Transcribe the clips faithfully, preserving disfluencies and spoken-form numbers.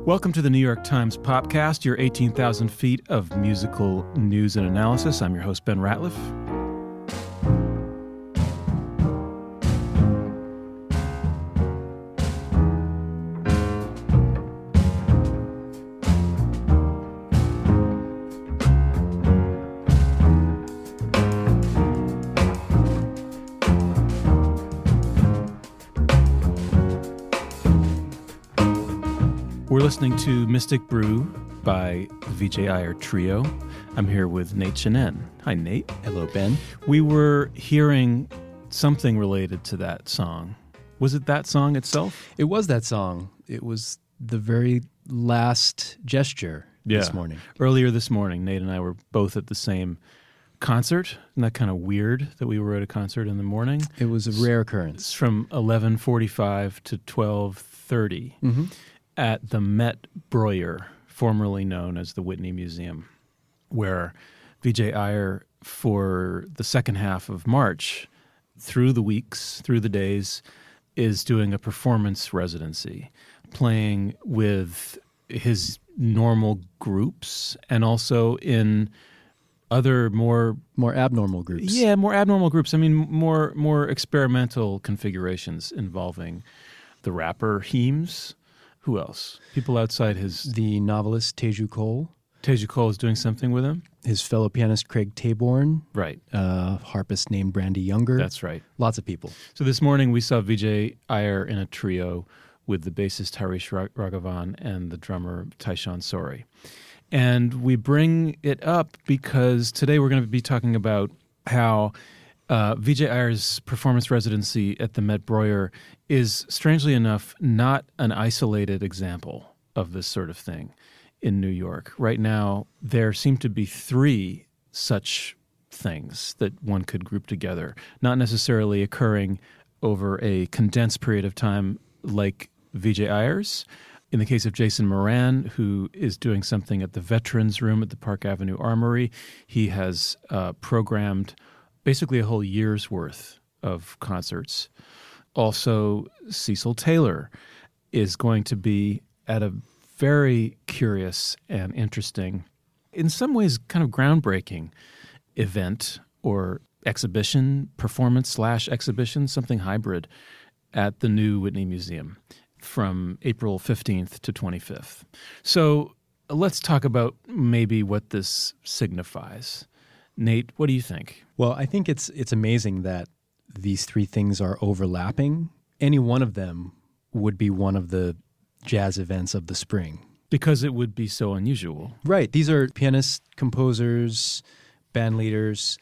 Welcome to the New York Times Popcast, your eighteen thousand feet of musical news and analysis. I'm your host, Ben Ratliff. We're listening to Mystic Brew by the Vijay Iyer Trio. I'm here with Nate Chinen. Hi, Nate. Hello, Ben. We were hearing something related to that song. Was it that song itself? It was that song. It was the very last gesture yeah. this morning. Earlier this morning, Nate and I were both at the same concert. Isn't that kind of weird that we were at a concert in the morning? It was a rare occurrence. It's from eleven forty-five to twelve thirty. Mm-hmm. At the Met Breuer, formerly known as the Whitney Museum, where Vijay Iyer, for the second half of March, through the weeks, through the days, is doing a performance residency, playing with his normal groups and also in other more... More abnormal groups. Yeah, more abnormal groups. I mean, more, more experimental configurations involving the rapper Heems. Who else? People outside his... The novelist Teju Cole. Teju Cole is doing something with him? His fellow pianist Craig Taborn. Right. Uh, harpist named Brandy Younger. That's right. Lots of people. So this morning we saw Vijay Iyer in a trio with the bassist Harish Raghavan and the drummer Taishan Sori. And we bring it up because today we're going to be talking about how Uh, Vijay Iyer's performance residency at the Met Breuer is, strangely enough, not an isolated example of this sort of thing in New York. Right now, there seem to be three such things that one could group together, not necessarily occurring over a condensed period of time like Vijay Iyer's. In the case of Jason Moran, who is doing something at the Veterans Room at the Park Avenue Armory, he has uh, programmed basically a whole year's worth of concerts. Also, Cecil Taylor is going to be at a very curious and interesting, in some ways kind of groundbreaking event or exhibition, performance slash exhibition, something hybrid at the new Whitney Museum from April fifteenth to twenty-fifth. So let's talk about maybe what this signifies. Nate, what do you think? Well, I think it's it's amazing that these three things are overlapping. Any one of them would be one of the jazz events of the spring. Because it would be so unusual. Right. These are pianists, composers, band leaders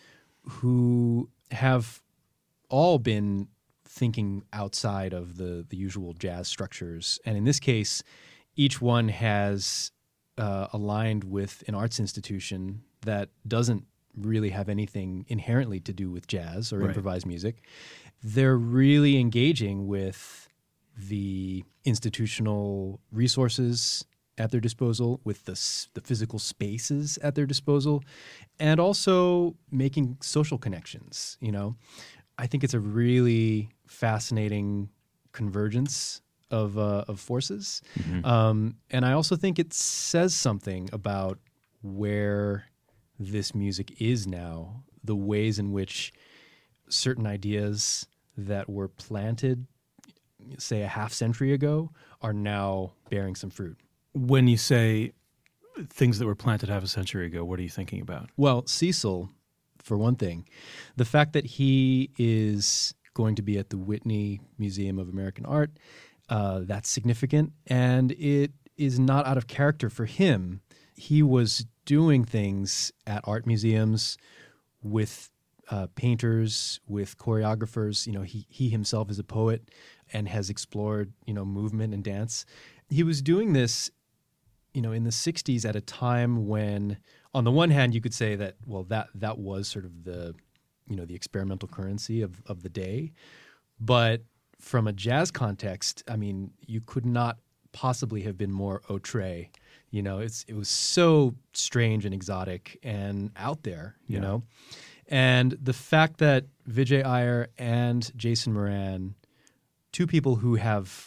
who have all been thinking outside of the, the usual jazz structures. And in this case, each one has uh, aligned with an arts institution that doesn't really have anything inherently to do with jazz or right. improvised music. They're really engaging with the institutional resources at their disposal, with the, the physical spaces at their disposal, and also making social connections. You know, I think it's a really fascinating convergence of uh, of forces. Mm-hmm. Um, and I also think it says something about where this music is now, the ways in which certain ideas that were planted, say, a half century ago, are now bearing some fruit. When you say things that were planted half a century ago, what are you thinking about? Well, Cecil, for one thing, the fact that he is going to be at the Whitney Museum of American Art, uh, that's significant, and it is not out of character for him. He was doing things at art museums with uh, painters, with choreographers. You know, he he himself is a poet and has explored, you know, movement and dance. He was doing this, you know, in the sixties at a time when, on the one hand, you could say that, well, that that was sort of the, you know, the experimental currency of, of the day. But from a jazz context, I mean, you could not possibly have been more outre. You know, it's it was so strange and exotic and out there, you yeah. know. And the fact that Vijay Iyer and Jason Moran, two people who have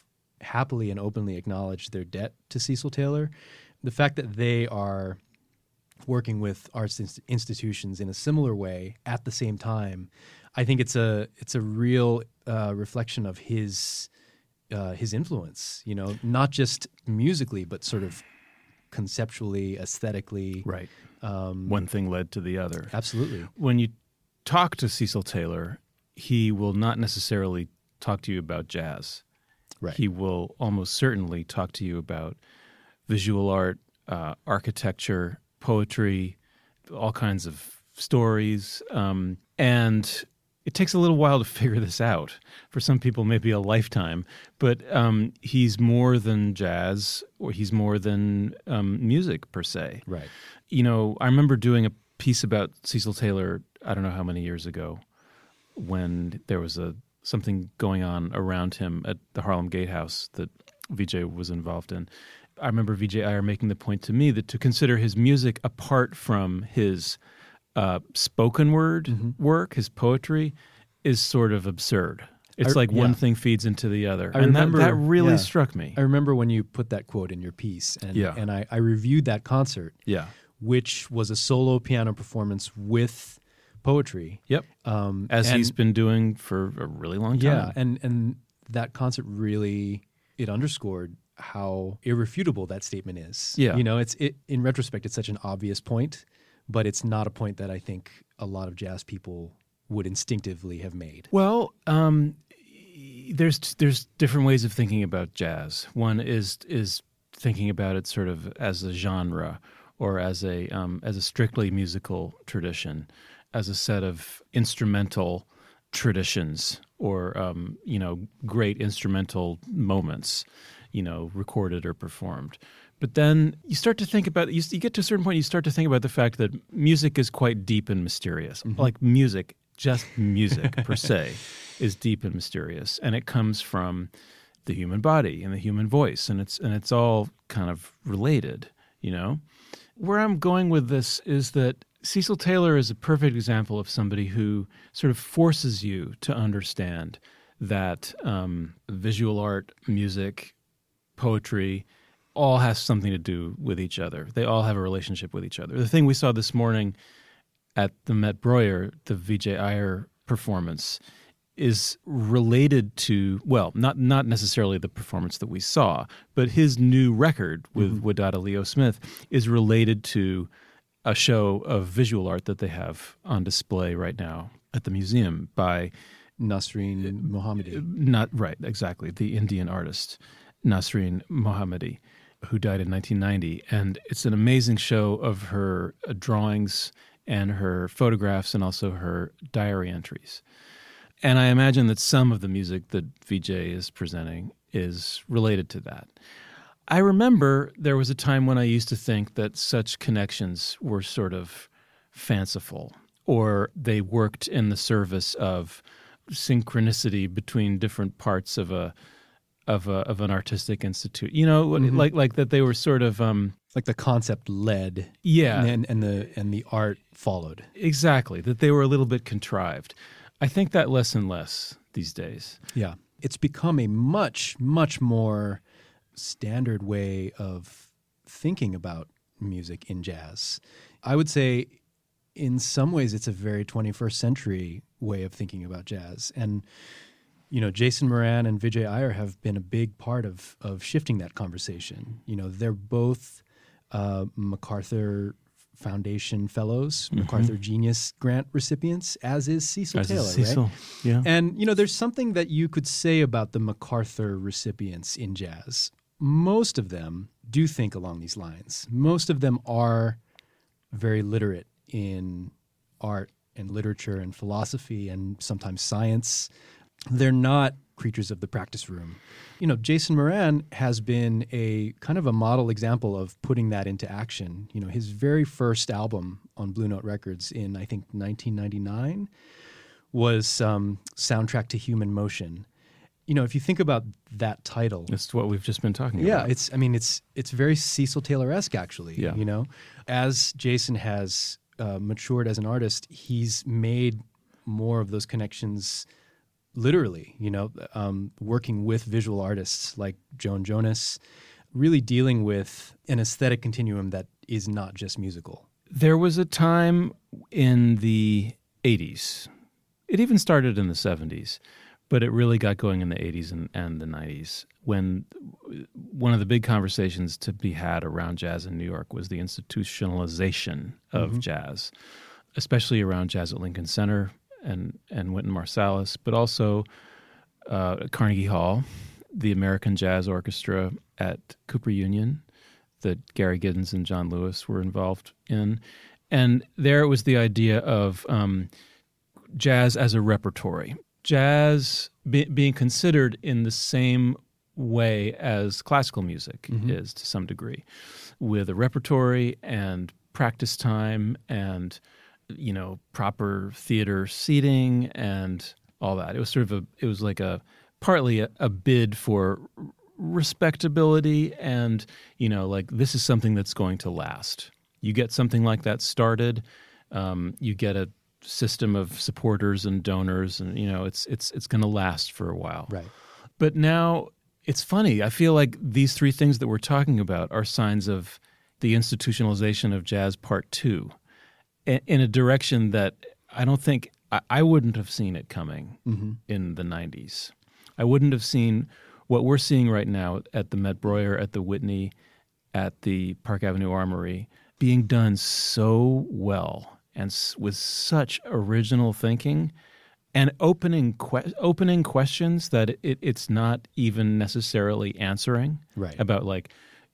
happily and openly acknowledge their debt to Cecil Taylor. The fact that they are working with arts inst- institutions in a similar way at the same time, I think it's a it's a real uh, reflection of his uh, his influence. You know, not just musically, but sort of conceptually, aesthetically. Right. Um, One thing led to the other. Absolutely. When you talk to Cecil Taylor, he will not necessarily talk to you about jazz. Right. He will almost certainly talk to you about visual art, uh, architecture, poetry, all kinds of stories. Um, and it takes a little while to figure this out. For some people, maybe a lifetime. But um, he's more than jazz, or he's more than um, music per se. Right. You know, I remember doing a piece about Cecil Taylor, I don't know how many years ago, when there was a something going on around him at the Harlem Gatehouse that Vijay was involved in. I remember Vijay Iyer making the point to me that to consider his music apart from his uh, spoken word mm-hmm. work, his poetry, is sort of absurd. It's I, like yeah. one thing feeds into the other. I and remember, that, that really yeah. struck me. I remember when you put that quote in your piece, and, yeah. and I, I reviewed that concert, yeah. which was a solo piano performance with poetry. Yep. Um, As and, he's been doing for a really long time. Yeah, and, and that concert really, it underscored how irrefutable that statement is. Yeah. You know, it's it, in retrospect, it's such an obvious point, but it's not a point that I think a lot of jazz people would instinctively have made. Well, um, there's there's different ways of thinking about jazz. One is is thinking about it sort of as a genre or as a um, as a strictly musical tradition, as a set of instrumental traditions or um, you know great instrumental moments, you know, recorded or performed. But then you start to think about, you, you get to a certain point, you start to think about the fact that music is quite deep and mysterious. Mm-hmm. Like music, just music per se, is deep and mysterious. And it comes from the human body and the human voice. And it's and it's all kind of related, you know? Where I'm going with this is that Cecil Taylor is a perfect example of somebody who sort of forces you to understand that um, visual art, music, poetry, all has something to do with each other. They all have a relationship with each other. The thing we saw this morning at the Met Breuer, the Vijay Iyer performance, is related to, well, not not necessarily the performance that we saw, but his new record with mm-hmm. Wadada Leo Smith is related to a show of visual art that they have on display right now at the museum by Nasreen Mohammadi. Not right, exactly, the Indian artist Nasreen Mohammadi, who died in nineteen ninety. And it's an amazing show of her uh, drawings and her photographs and also her diary entries. And I imagine that some of the music that Vijay is presenting is related to that. I remember there was a time when I used to think that such connections were sort of fanciful, or they worked in the service of synchronicity between different parts of a of a of an artistic institute. You know, mm-hmm. like like that they were sort of um, like the concept led, yeah, and and the and the art followed. Exactly, that they were a little bit contrived. I think that less and less these days. Yeah, it's become a much much more standard way of thinking about music in jazz. I would say, in some ways, it's a very twenty-first century way of thinking about jazz. And you know, Jason Moran and Vijay Iyer have been a big part of of shifting that conversation. You know, they're both uh, MacArthur Foundation Fellows, mm-hmm. MacArthur Genius Grant recipients, as is Cecil as Taylor, is Cecil. Right? Yeah. And you know, there's something that you could say about the MacArthur recipients in jazz. Most of them do think along these lines. Most of them are very literate in art and literature and philosophy and sometimes science. They're not creatures of the practice room. You know, Jason Moran has been a kind of a model example of putting that into action. You know, his very first album on Blue Note Records in, I think, nineteen ninety-nine was um, Soundtrack to Human Motion. You know, if you think about that title, it's what we've just been talking yeah, about. Yeah, it's. I mean, it's it's very Cecil Taylor-esque, actually. Yeah. You know, as Jason has uh, matured as an artist, he's made more of those connections literally, you know, um, working with visual artists like Joan Jonas, really dealing with an aesthetic continuum that is not just musical. There was a time in the eighties, it even started in the seventies, but it really got going in the eighties and, and the nineties, when one of the big conversations to be had around jazz in New York was the institutionalization of mm-hmm. jazz, especially around jazz at Lincoln Center and, and Wynton Marsalis, but also uh, Carnegie Hall, the American Jazz Orchestra at Cooper Union that Gary Giddens and John Lewis were involved in. And there it was the idea of um, jazz as a repertory. Jazz be, being considered in the same way as classical music mm-hmm. is to some degree, with a repertory and practice time and, you know, proper theater seating and all that. It was sort of a, it was like a, partly a, a bid for respectability and, you know, like this is something that's going to last. You get something like that started, um, you get a system of supporters and donors, and you know it's it's it's going to last for a while. Right. But now it's funny. I feel like these three things that we're talking about are signs of the institutionalization of jazz part two, in a direction that I don't think I, I wouldn't have seen it coming mm-hmm. in the nineties. I wouldn't have seen what we're seeing right now at the Met Breuer, at the Whitney, at the Park Avenue Armory being done so well. And with such original thinking and opening que- opening questions that it, it's not even necessarily answering right. about, like,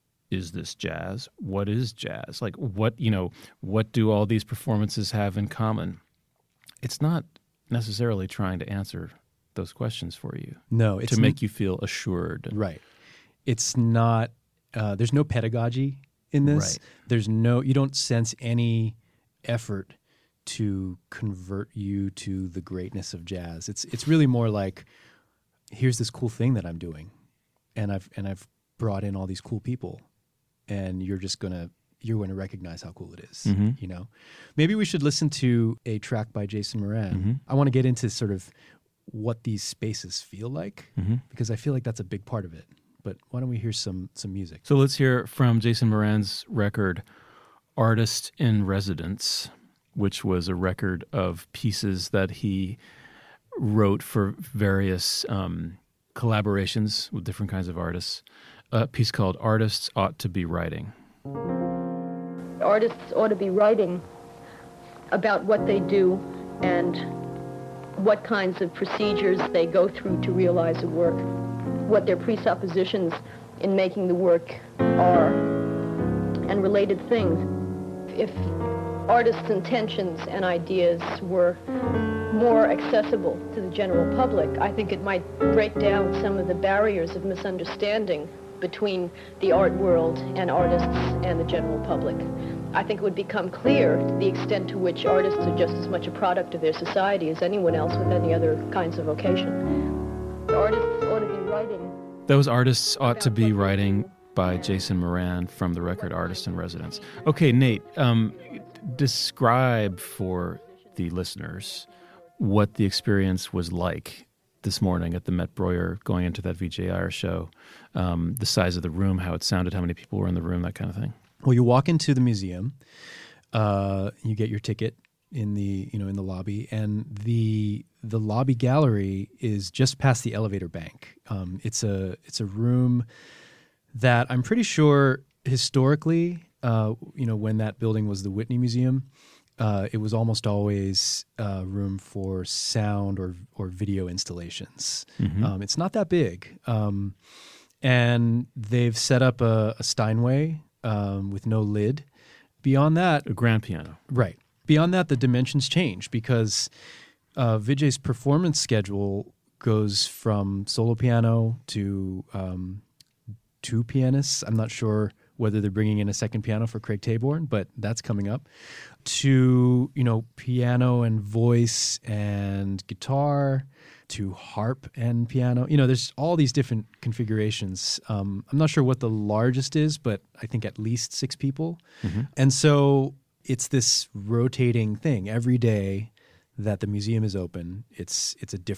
is this jazz? What is jazz? Like, what, you know, what do all these performances have in common? It's not necessarily trying to answer those questions for you. No, it's to make n- you feel assured. Right. It's not, uh, there's no pedagogy in this. Right. There's no, you don't sense any effort to convert you to the greatness of jazz. It's it's really more like, here's this cool thing that I'm doing, and I've and I've brought in all these cool people, and you're just gonna you're going to recognize how cool it is. Mm-hmm. You know, maybe we should listen to a track by Jason Moran. Mm-hmm. I want to get into sort of what these spaces feel like mm-hmm. because I feel like that's a big part of it. But why don't we hear some some music? So let's hear from Jason Moran's record, Artist in Residence, which was a record of pieces that he wrote for various um, collaborations with different kinds of artists. A piece called Artists Ought to Be Writing. Artists ought to be writing about what they do and what kinds of procedures they go through to realize a work, what their presuppositions in making the work are, and related things. If artists' intentions and ideas were more accessible to the general public, I think it might break down some of the barriers of misunderstanding between the art world and artists and the general public. I think it would become clear the extent to which artists are just as much a product of their society as anyone else with any other kinds of vocation. The artists ought to be writing. Those artists ought to be writing by Jason Moran from the record Artist in Residence. Okay, Nate, um, describe for the listeners what the experience was like this morning at the Met Breuer, going into that V J Iyer show, um, the size of the room, how it sounded, how many people were in the room, that kind of thing. Well, you walk into the museum, uh, you get your ticket in the you know in the lobby, and the the lobby gallery is just past the elevator bank. Um, it's a it's a room that I'm pretty sure historically, uh, you know, when that building was the Whitney Museum, uh, it was almost always uh, room for sound or or video installations. Mm-hmm. Um, it's not that big, um, and they've set up a, a Steinway um, with no lid. Beyond that, a grand piano, right? Beyond that, the dimensions change because uh, Vijay's performance schedule goes from solo piano to um, two pianists. I'm not sure whether they're bringing in a second piano for Craig Taborn, but that's coming up. To, you know, piano and voice and guitar, to harp and piano. You know, there's all these different configurations. Um, I'm not sure what the largest is, but I think at least six people. Mm-hmm. And so it's this rotating thing. Every day that the museum is open, it's it's a different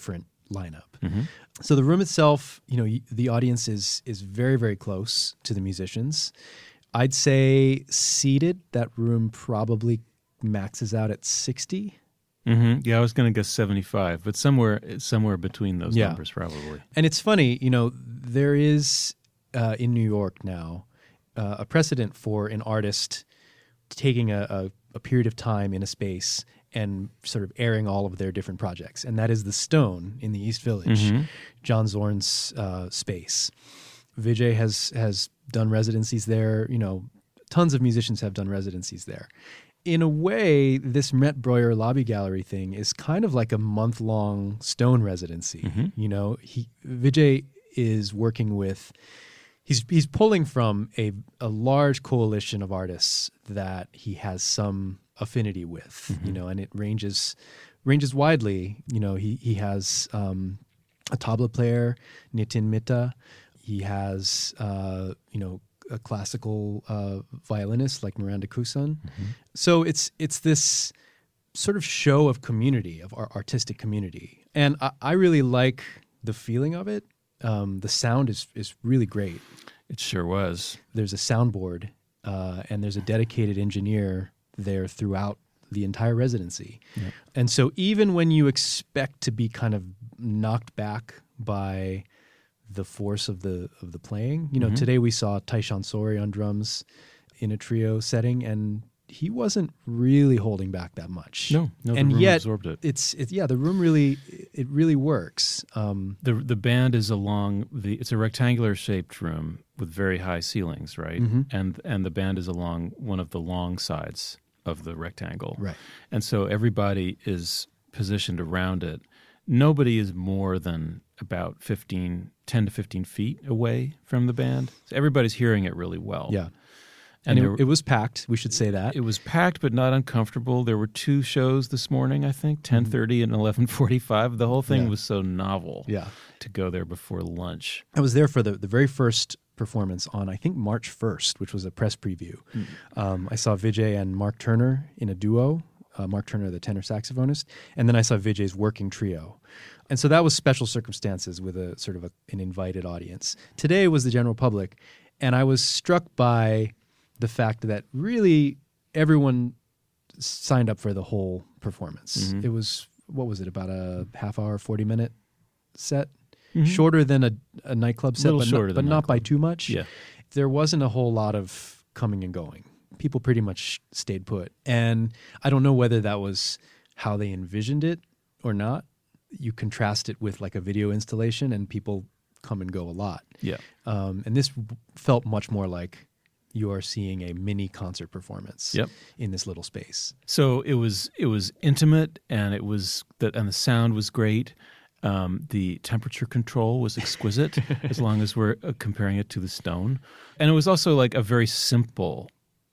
lineup. Mm-hmm. So the room itself, you know, y- the audience is is very, very close to the musicians. I'd say seated, that room probably maxes out at sixty. Mm-hmm. Yeah, I was going to guess seventy-five, but somewhere somewhere between those Yeah. numbers probably. And it's funny, you know, there is uh, in New York now uh, a precedent for an artist taking a, a, a period of time in a space and sort of airing all of their different projects. And that is the Stone in the East Village, Mm-hmm. John Zorn's uh, space. Vijay has has done residencies there. You know, tons of musicians have done residencies there. In a way, this Met Breuer Lobby Gallery thing is kind of like a month-long Stone residency. Mm-hmm. You know, he Vijay is working with, he's he's pulling from a a large coalition of artists that he has some affinity with. Mm-hmm. You know, and it ranges ranges widely. You know, he he has um, a tabla player, Nitin Mitta. He has uh, you know. a classical uh, violinist like Miranda Kusan. Mm-hmm. So it's it's this sort of show of community, of our artistic community. And I, I really like the feeling of it. Um, the sound is is really great. It sure was. There's a soundboard uh, and there's a dedicated engineer there throughout the entire residency. Yep. And so even when you expect to be kind of knocked back by the force of the of the playing. You know, Mm-hmm. today we saw Taishan Sori on drums in a trio setting, and he wasn't really holding back that much. No, no, the and room yet absorbed it. it's it, yeah, the room really it really works. Um, The the band is along the it's a rectangular shaped room with very high ceilings, right? Mhm. And and the band is along one of the long sides of the rectangle. right. And so everybody is positioned around it. Nobody is more than about fifteen, ten to fifteen feet away from the band. So everybody's hearing it really well. Yeah. And And, there- it, it was packed. We should say that. It was packed but not uncomfortable. There were two shows this morning, I think, ten thirty and eleven forty-five. The whole thing Yeah. was so novel yeah. to go there before lunch. I was there for the, the very first performance on, I think, March first, which was a press preview. Mm. Um, I saw Vijay and Mark Turner in a duo, uh, Mark Turner, the tenor saxophonist, and then I saw Vijay's working trio. And so that was special circumstances with a sort of a, an invited audience. Today was the general public, and I was struck by the fact that really everyone signed up for the whole performance. Mhm. It was, what was it, about a half hour, forty minute set? Mhm. Shorter than a, a nightclub set, Little but, shorter not, than but not by nightclub. too much. Yeah. There wasn't a whole lot of coming and going. People pretty much stayed put. And I don't know whether that was how they envisioned it or not. You contrast it with like a video installation and people come and go a lot. Yeah. Um, and this felt much more like you are seeing a mini concert performance Yep. in this little space. So it was it was intimate, and it was that, and the sound was great. Um, the temperature control was exquisite, as long as we're uh, comparing it to the Stone, and it was also like a very simple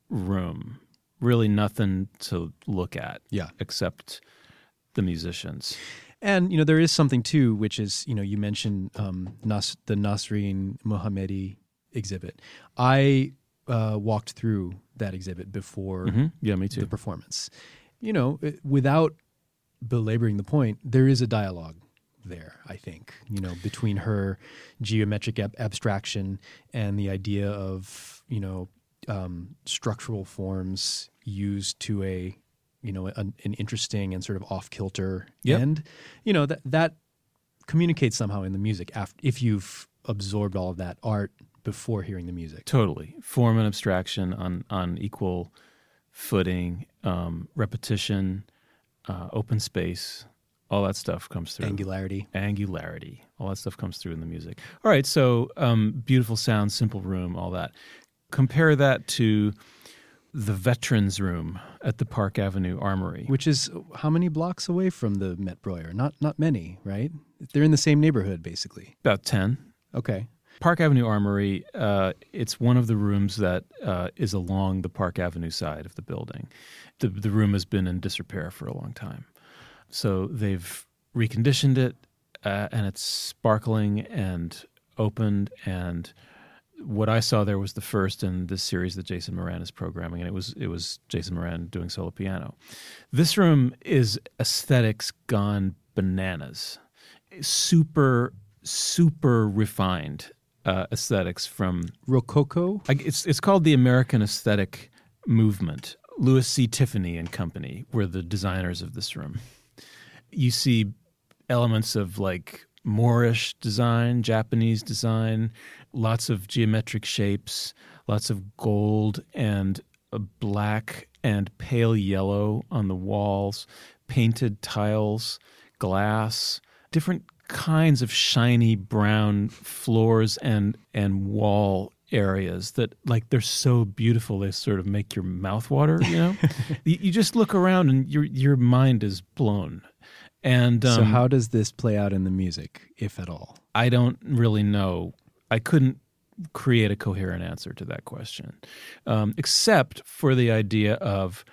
room. Really, nothing to look at, Yeah. except the musicians. And, you know, there is something too, which is, you know, you mentioned um, Nas- the Nasreen Mohammedi exhibit. I uh, walked through that exhibit before Mm-hmm. Yeah, me the too. performance. You know, it- without belaboring the point, there is a dialogue there, I think, you know, between her geometric ab- abstraction and the idea of, you know, um, structural forms used to a, you know, an, an interesting and sort of off-kilter Yep. end. You know, that that communicates somehow in the music after, if you've absorbed all of that art before hearing the music. Totally. Form and abstraction on, on equal footing, um, repetition, uh, open space, all that stuff comes through. Angularity. Angularity. All that stuff comes through in the music. All right, so um, beautiful sound, simple room, all that. Compare that to the Veterans Room at the Park Avenue Armory. Which is how many blocks away from the Met Breuer? Not not many, right? They're in the same neighborhood, basically. About ten. Okay. Park Avenue Armory, uh, it's one of the rooms that uh, is along the Park Avenue side of the building. The, the room has been in disrepair for a long time. So they've reconditioned it, uh, and it's sparkling and opened. And what I saw there was the first in this series that Jason Moran is programming, and it was it was Jason Moran doing solo piano. This room is aesthetics gone bananas. super, super refined uh, aesthetics from Rococo? I- It's it's called the American Aesthetic Movement. Louis C. Tiffany and Company were the designers of this room. You see elements of like Moorish design, Japanese design, lots of geometric shapes, lots of gold and uh, black and pale yellow on the walls, painted tiles, glass, different kinds of shiny brown floors and and wall areas that, like, they're so beautiful they sort of make your mouth water, you know? you, you just look around and your your mind is blown. And um, so how does this play out in the music, if at all? I don't really know. I couldn't create a coherent answer to that question, um, except for the idea of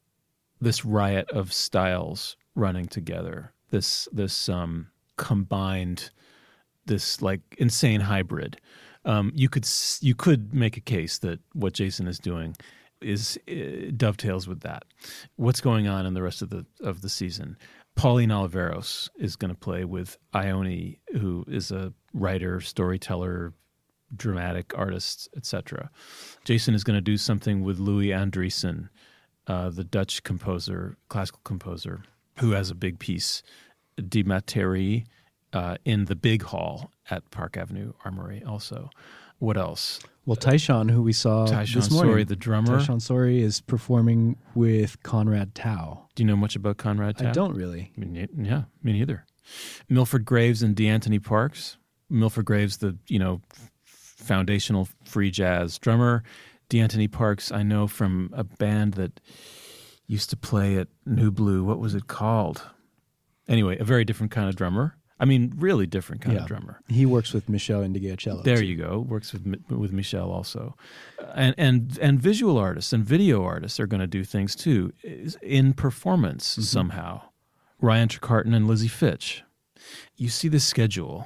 this riot of styles running together, this this um, combined, this like insane hybrid. Um, you could you could make a case that what Jason is doing is uh, dovetails with that. What's going on in the rest of the of the season? Pauline Oliveros is going to play with Ione, who is a writer, storyteller, dramatic artist, et cetera. Jason is going to do something with Louis Andriessen, uh, the Dutch composer, classical composer, who has a big piece, Die Materie, uh, in the big hall at Park Avenue Armory also. What else? Well, Taishan, who we saw Taishan this morning, Sori, the drummer. Taishan Sori is performing with Conrad Tao. Do you know much about Conrad Tao? I don't really. I mean, yeah, me neither. Milford Graves and DeAnthony Parks. Milford Graves, the, you know, foundational free jazz drummer. DeAnthony Parks, I know from a band that used to play at New Blue. What was it called? Anyway, a very different kind of drummer. I mean, really different kind Yeah. of drummer. He works with Michel Ndegeocello. There you go. Works with with Michel also, and and and visual artists and video artists are going to do things too in performance mm-hmm. somehow. Ryan Trecarton and Lizzie Fitch. You see the schedule.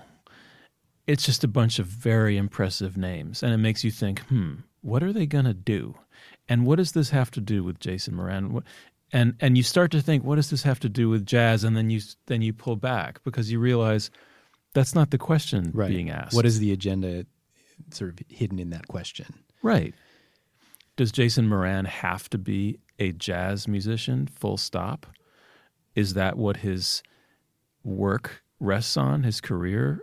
It's just a bunch of very impressive names, and it makes you think, hmm, what are they going to do? And what does this have to do with Jason Moran? And and you start to think, what does this have to do with jazz? And then you then you pull back because you realize that's not the question right. being asked. What is the agenda sort of hidden in that question? Right. Does Jason Moran have to be a jazz musician, full stop? Is that what his work rests on, his career?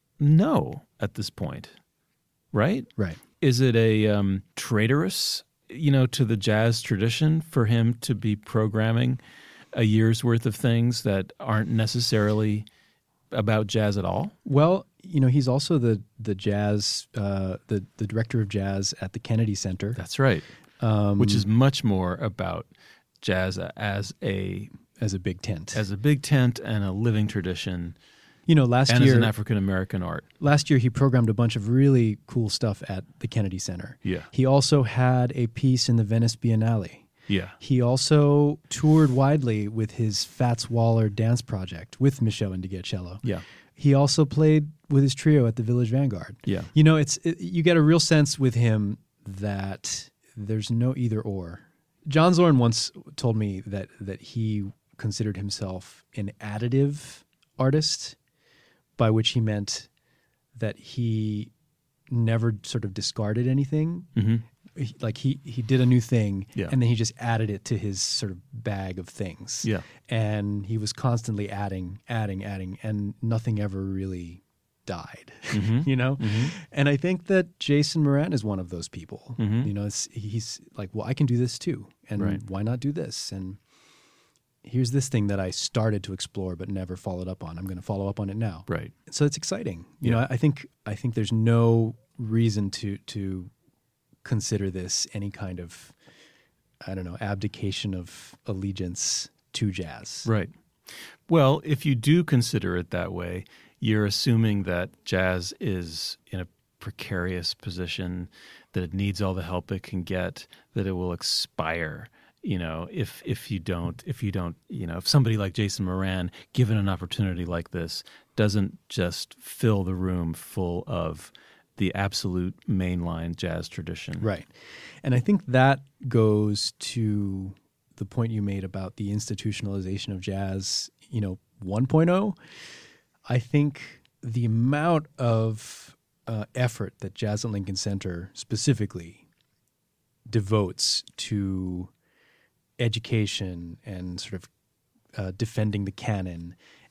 No, at this point. Right? Right. Is it a um, traitorous, you know, to the jazz tradition for him to be programming a year's worth of things that aren't necessarily about jazz at all? Well, you know, he's also the the jazz, uh, the the director of jazz at the Kennedy Center. That's right, um, which is much more about jazz as a as a big tent, as a big tent and a living tradition. You know, last and year, as an African-American art. Last year, he programmed a bunch of really cool stuff at the Kennedy Center. Yeah. He also had a piece in the Venice Biennale. Yeah. He also toured widely with his Fats Waller dance project with Michel Ndegeocello. Yeah. He also played with his trio at the Village Vanguard. Yeah. You know, it's it, you get a real sense with him that there's no either or. John Zorn once told me that that he considered himself an additive artist, by which he meant that he never sort of discarded anything. Mm-hmm. He, like he he did a new thing, yeah. and then he just added it to his sort of bag of things. Yeah. And he was constantly adding, adding, adding, and nothing ever really died, mm-hmm. you know? Mm-hmm. And I think that Jason Moran is one of those people. Mm-hmm. You know, it's, he's like, well, I can do this too, and right. why not do this? And here's this thing that I started to explore but never followed up on. I'm going to follow up on it now. Right. So it's exciting. You yeah. know, I think I think there's no reason to to consider this any kind of, I don't know, abdication of allegiance to jazz. Right. Well, if you do consider it that way, you're assuming that jazz is in a precarious position, that it needs all the help it can get, that it will expire. You know, if if you don't, if you don't, you know, if somebody like Jason Moran, given an opportunity like this, doesn't just fill the room full of the absolute mainline jazz tradition. Right. And I think that goes to the point you made about the institutionalization of jazz, you know, one point oh. I think the amount of uh, effort that Jazz at Lincoln Center specifically devotes to education and sort of uh, defending the canon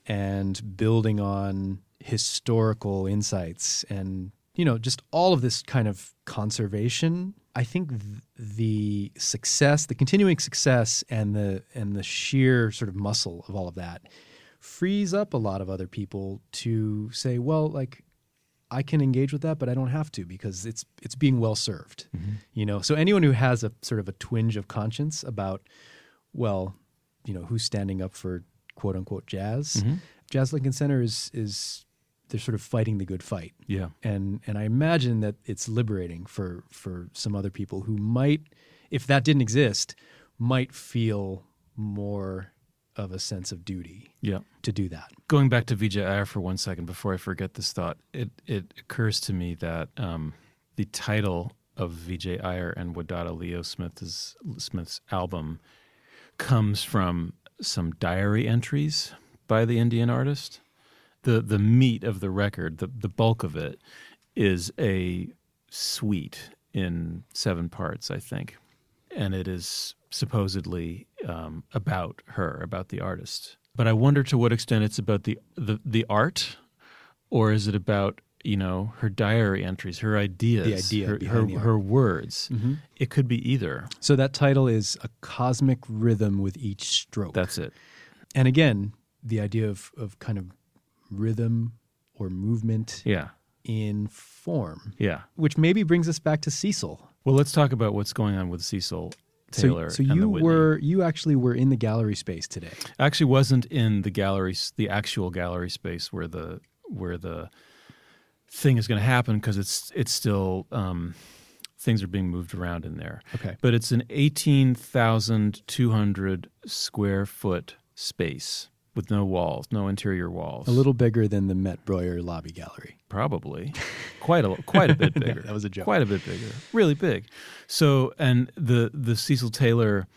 and building on historical insights and, you know, just all of this kind of conservation. I think th- the success, the continuing success and the and the sheer sort of muscle of all of that frees up a lot of other people to say, well, like, I can engage with that, but I don't have to because it's it's being well served. Mm-hmm. You know, so anyone who has a sort of a twinge of conscience about, well, you know, who's standing up for quote unquote jazz, mm-hmm. Jazz Lincoln Center is is they're sort of fighting the good fight. Yeah. And and I imagine that it's liberating for for some other people who might, if that didn't exist, might feel more of a sense of duty yeah. to do that. Going back to Vijay Iyer for one second before I forget this thought, it, it occurs to me that um, the title of Vijay Iyer and Wadada Leo Smith's, Smith's album comes from some diary entries by the Indian artist. The the meat of the record, the, the bulk of it, is a suite in seven parts, I think. And it is supposedly um, about her, about the artist. But I wonder to what extent it's about the, the, the art, or is it about, you know, her diary entries, her ideas, the idea her behind her, the art. her words. Mm-hmm. It could be either. So that title is A Cosmic Rhythm with Each Stroke. That's it. And again, the idea of, of kind of rhythm or movement Yeah. in form, Yeah. which maybe brings us back to Cecil. Well, let's talk about what's going on with Cecil Taylor. So, so and you the Whitney. were you actually were in the gallery space today. I actually wasn't in the gallery, the actual gallery space where the where the thing is going to happen because it's it's still um, things are being moved around in there. Okay, but it's an eighteen thousand two hundred square foot space with no walls, no interior walls. a little bigger than the Met Breuer lobby gallery. Probably quite a quite a bit bigger. That was a joke. Quite a bit bigger, really big. So, and the the Cecil Taylor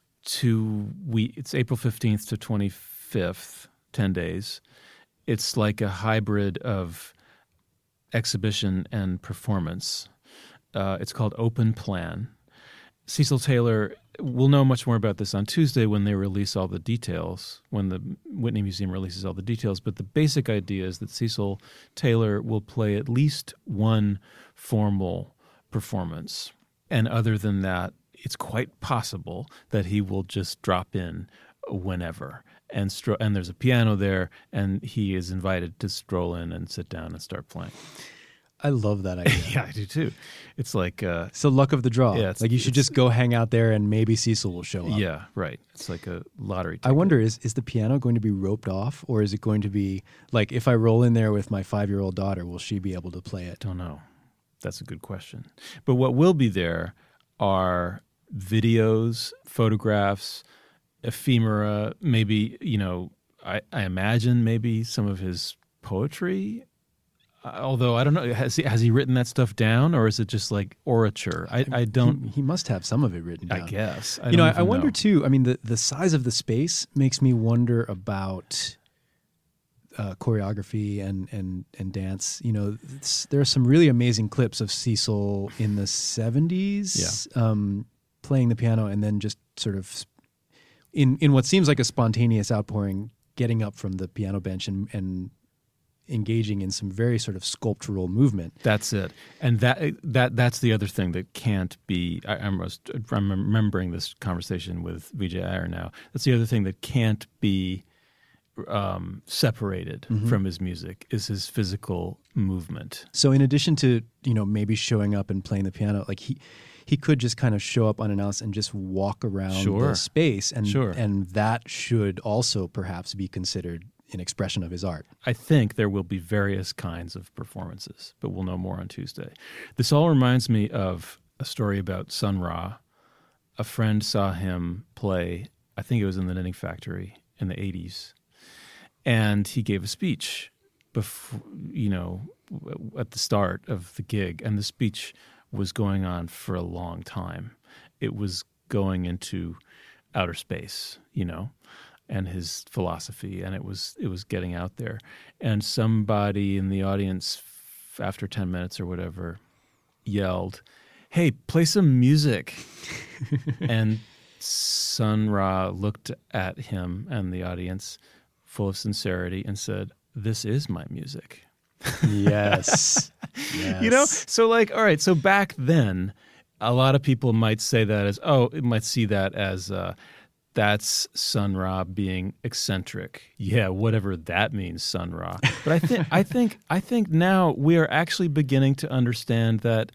to we it's April fifteenth to twenty-fifth, ten days. It's like a hybrid of exhibition and performance. Uh, it's called Open Plan. Cecil Taylor, we'll know much more about this on Tuesday when they release all the details, when the Whitney Museum releases all the details. But the basic idea is that Cecil Taylor will play at least one formal performance. And other than that, it's quite possible that he will just drop in whenever. And stro- and there's a piano there, and he is invited to stroll in and sit down and start playing. I love that idea. Yeah, I do too. It's like uh, it's the luck of the draw. Yeah, it's- like you should it's- just go hang out there, and maybe Cecil will show up. yeah, right. It's like a lottery ticket. I wonder is is the piano going to be roped off, or is it going to be like if I roll in there with my five year old daughter, will she be able to play it? Don't know. That's a good question. But what will be there are videos, photographs, ephemera, maybe, you know, I, I imagine maybe some of his poetry. Uh, although I don't know, has he, has he written that stuff down, or is it just like orature? I, I don't. He, he must have some of it written down. I guess. I you know, don't I, I even wonder know. too. I mean, the the size of the space makes me wonder about uh, choreography and and and dance. You know, it's, there are some really amazing clips of Cecil in the seventies, um, playing the piano, and then just sort of in in what seems like a spontaneous outpouring, getting up from the piano bench and and engaging in some very sort of sculptural movement. That's it, and that that that's the other thing that can't be. I, I'm, I'm remembering this conversation with Vijay Iyer now. That's the other thing that can't be um, separated Mm-hmm. from his music is his physical movement. So in addition to, you know, maybe showing up and playing the piano, like he he could just kind of show up unannounced and just walk around Sure. the space, and Sure. and that should also perhaps be considered an expression of his art. I think there will be various kinds of performances, but we'll know more on Tuesday. This all reminds me of a story about Sun Ra. A friend saw him play, I think it was in the Knitting Factory in the eighties, and he gave a speech before, you know, at the start of the gig, and the speech was going on for a long time. It was going into outer space, you know. and his philosophy, and it was it was getting out there. And somebody in the audience, f- after ten minutes or whatever, yelled, "Hey, play some music!" And Sun Ra looked at him and the audience, full of sincerity, and said, "This is my music." Yes. Yes. You know, so like, all right, so back then, a lot of people might say that as, oh, it might see that as, uh, that's Sun Ra being eccentric. Yeah, whatever that means, Sun Ra. But I think, I think, I think now we are actually beginning to understand that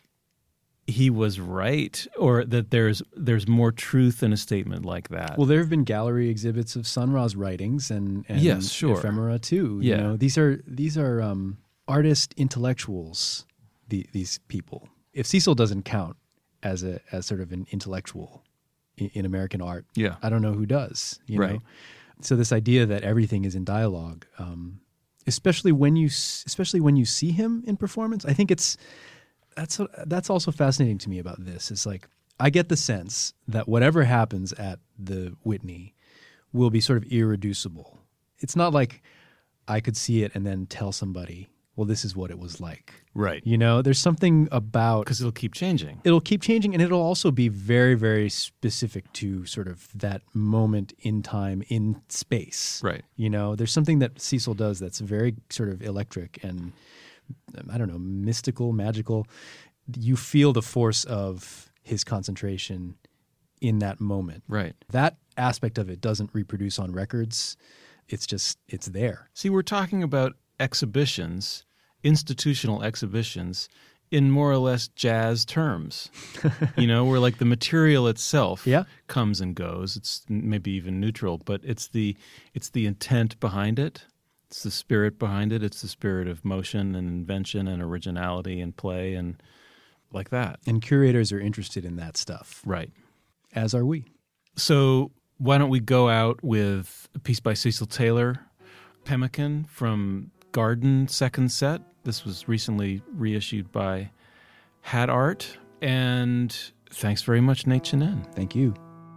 he was right, or that there's there's more truth in a statement like that. Well, there have been gallery exhibits of Sun Ra's writings and, and yes, sure. ephemera too. Yeah. You know, these are these are um, artist intellectuals. The, these people. If Cecil doesn't count as a as sort of an intellectual in, in American art, yeah, I don't know who does. You right. know, so this idea that everything is in dialogue, um, especially when you especially when you see him in performance, I think it's. That's that's also fascinating to me about this. It's like I get the sense that whatever happens at the Whitney will be sort of irreducible. It's not like I could see it and then tell somebody, well, this is what it was like. Right. You know, there's something about... Because it'll keep changing. It'll keep changing, and it'll also be very, very specific to sort of that moment in time, in space. Right. You know, there's something that Cecil does that's very sort of electric and... I don't know, mystical, magical. You feel the force of his concentration in that moment. Right. That aspect of it doesn't reproduce on records. It's just, it's there. See, we're talking about exhibitions, institutional exhibitions, in more or less jazz terms. You know, where like the material itself yeah. comes and goes. It's maybe even neutral, but it's the it's the intent behind it. It's the spirit behind it. It's the spirit of motion and invention and originality and play and like that. And curators are interested in that stuff. Right. As are we. So why don't we go out with a piece by Cecil Taylor, Pemmican from Garden Second Set. This was recently reissued by Hat Art. And thanks very much, Nate Chinen. Thank you.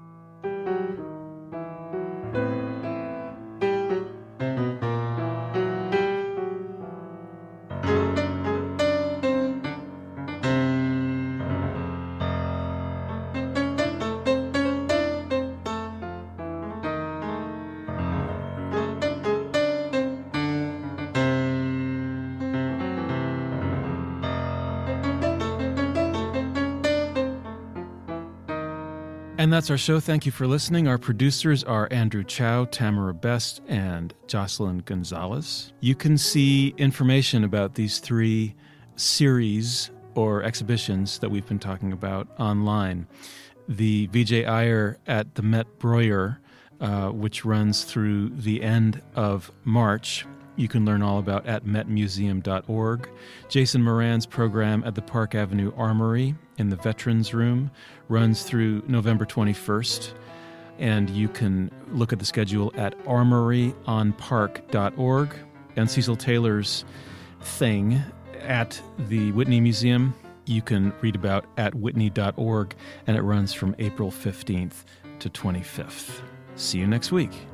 And that's our show. Thank you for listening. Our producers are Andrew Chow, Tamara Best, and Jocelyn Gonzalez. You can see information about these three series or exhibitions that we've been talking about online. The V J Iyer at the Met Breuer, uh, which runs through the end of March, you can learn all about at met museum dot org. Jason Moran's program at the Park Avenue Armory in the Veterans Room runs through November twenty-first. And you can look at the schedule at armory on park dot org. And Cecil Taylor's thing at the Whitney Museum, you can read about at whitney dot org, and it runs from April fifteenth to twenty-fifth. See you next week.